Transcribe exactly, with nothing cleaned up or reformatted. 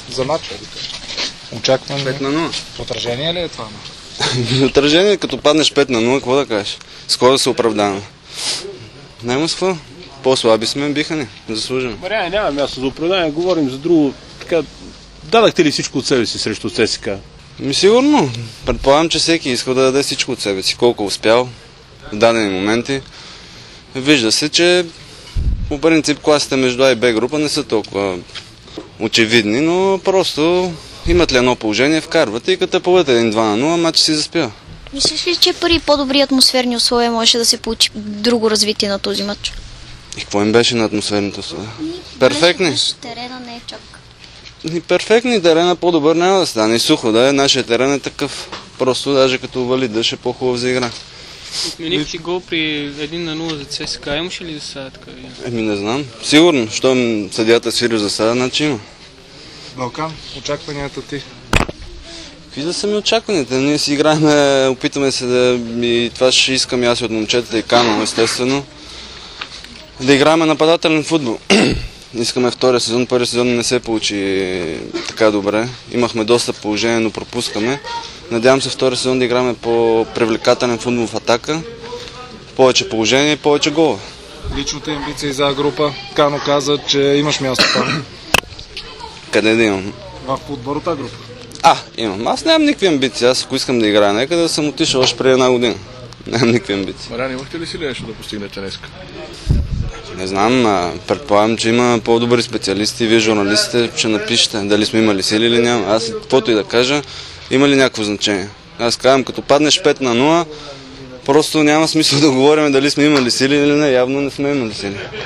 за матча. Очакваме пет на нула. Отражение ли е това? Отражение, като паднеш пет на нула, какво да кажеш? С кой да се оправдаваме? Няма с какво. По-слаби сме, биха ни. Заслужено. Мария, няма място за оправдание. Говорим за друго. Така, дадахте ли всичко от себе си срещу ЦСКА? Ми сигурно. Предполагам, че всеки иска да даде всичко от себе си. Колко успял в дадени моменти. Вижда се, че по принцип класите между А и Б група не са толкова очевидни, но просто имат ли едно положение, вкарват и като поведат един-два на нула, матч си заспива. Мислиш ли, че при по-добри атмосферни условия може да се получи друго развитие на този матч? И какво им беше на атмосферните условия? Перфектни. Терена не е чак. И перфектни, терена по-добър няма да стане. И сухо да е, нашия терен е такъв. Просто даже като вали дъжд е по-хубав за игра. Отмених си гол при един на нула за ЦСКА. Имаше ли засада така? Еми не знам. Сигурно. Щом съдията свири засада, значи има. Балкан, очакванията ти? Какви да са ми очакваните? Ние си играем, опитаме се да... И това ще искам и аз от момчетата и Кано, естествено. Да играем нападателен футбол. Искаме втория сезон, първия сезон не се получи така добре. Имахме доста положение, но пропускаме. Надявам се втория сезон да играме по привлекателен футбол в атака. Повече положение и повече гола. Личната амбиция за група. Кано каза, че имаш място там. Къде да имам? В отбората група. А, имам. Аз нямам никакви амбиции. Аз ако искам да играя, нека да съм отишъл още преди една година. Нямам никакви амбиции. Мариан, имахте ли си нещо да постигнете днеска? Не знам, предполагам, че има по-добри специалисти. Вие, журналистите, ще напишете дали сме имали сили или няма. Аз каквото и да кажа, има ли някакво значение. Аз казвам, като паднеш пет на нула, просто няма смисъл да говорим дали сме имали сили или не. Явно не сме имали сили.